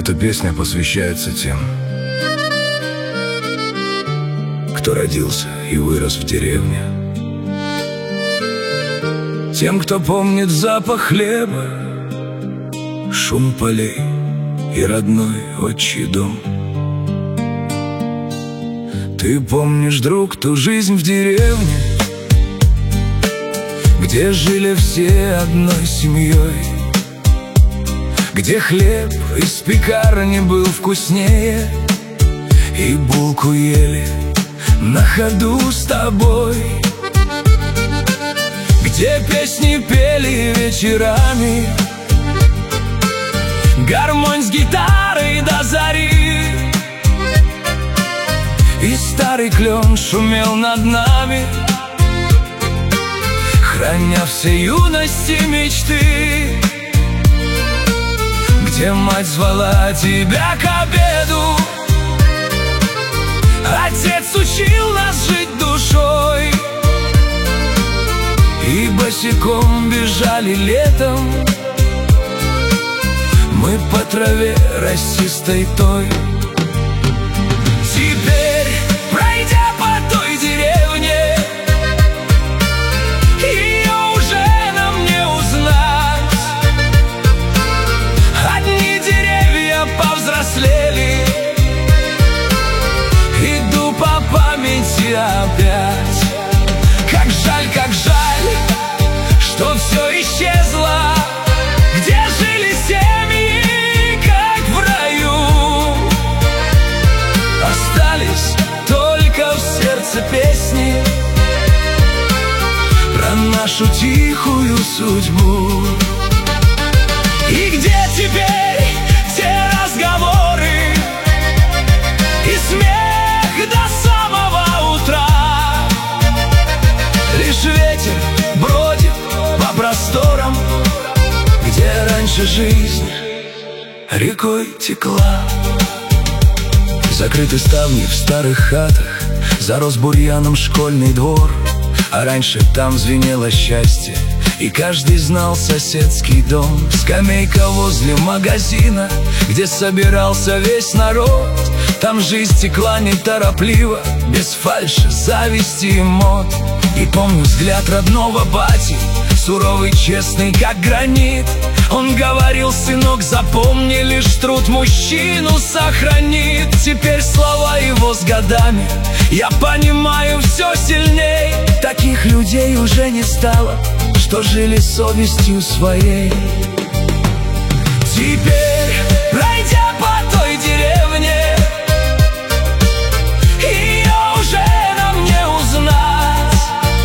Эта песня посвящается тем, кто родился и вырос в деревне, тем, кто помнит запах хлеба, шум полей и родной отчий дом. Ты помнишь, друг, ту жизнь в деревне, где жили все одной семьей, где хлеб из пекарни был вкуснее, и булку ели на ходу с тобой, где песни пели вечерами, гармонь с гитарой до зари, и старый клен шумел над нами, храня все юности мечты, где мать звала тебя к обеду, отец учил нас жить душой, и босиком бежали летом мы по траве росистой той. Теперь, пройдя по той деревне, ее уже нам не узнать. Одни деревья повзрослели, иду по памяти опять. Как жаль, что все исчезло, где жили семьи, как в раю. Остались только в сердце песни про нашу тихую судьбу. И где теперь те разговоры и смех до самого утра? Лишь ветер бродит по просторам, где раньше жизнь рекой текла. Закрыты ставни в старых хатах, зарос бурьяном школьный двор, а раньше там звенело счастье, и каждый знал соседский дом. Скамейка возле магазина, где собирался весь народ, там жизнь текла неторопливо, без фальши, зависти и мод. И помню взгляд родного бати, суровый, честный, как гранит. Он говорил: сынок, запомни, лишь труд мужчину сохранит. Теперь слова его с годами я понимаю все сильней. Таких людей уже не стало, что жили совестью своей. Теперь, пройдя по той деревне, ее уже нам не узнать.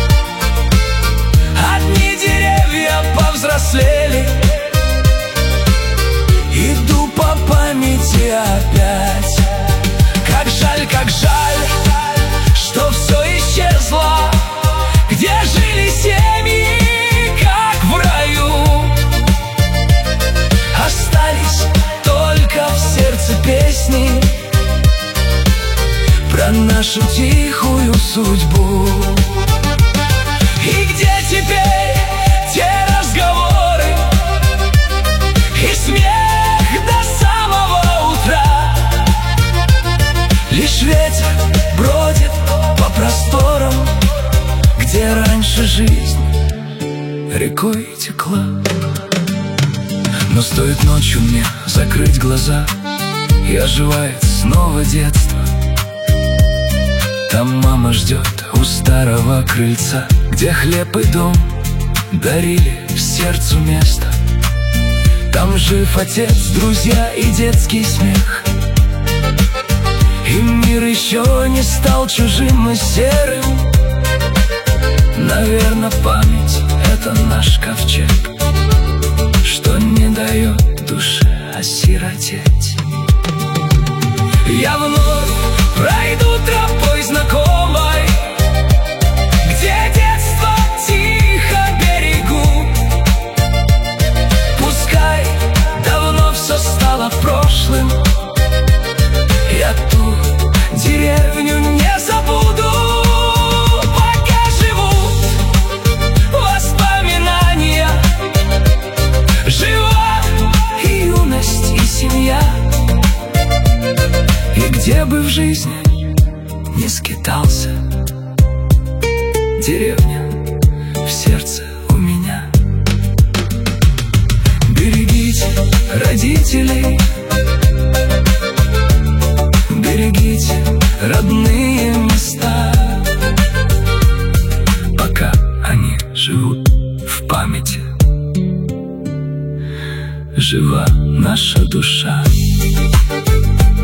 Одни деревья повзрослели, иду по памяти опять. Как жаль, что все исчезло, где жили семьи, как в раю. Остались только в сердце песни про нашу тихую судьбу. И где теперь те разговоры и смех до самого утра? Лишь ветер бродит по просторам, где раньше жизнь рекой текла. Но стоит ночью мне закрыть глаза, и оживает снова детство. Там мама ждет у старого крыльца, где хлеб и дом дарили сердцу место. Там жив отец, друзья и детский смех, и мир еще не стал чужим и серым. Наверно, память — это наш ковчег, что не дает душе осиротеть. Я вновь пройду тропой знакомой, где детство тихо берегу. Пускай давно все стало прошлым, я ту деревню не забуду. Пока живут воспоминания, жива и юность, и семья. жизни не скитался. Деревня в сердце у меня. Берегите родителей, берегите родные места, пока они живут в памяти, жива наша душа.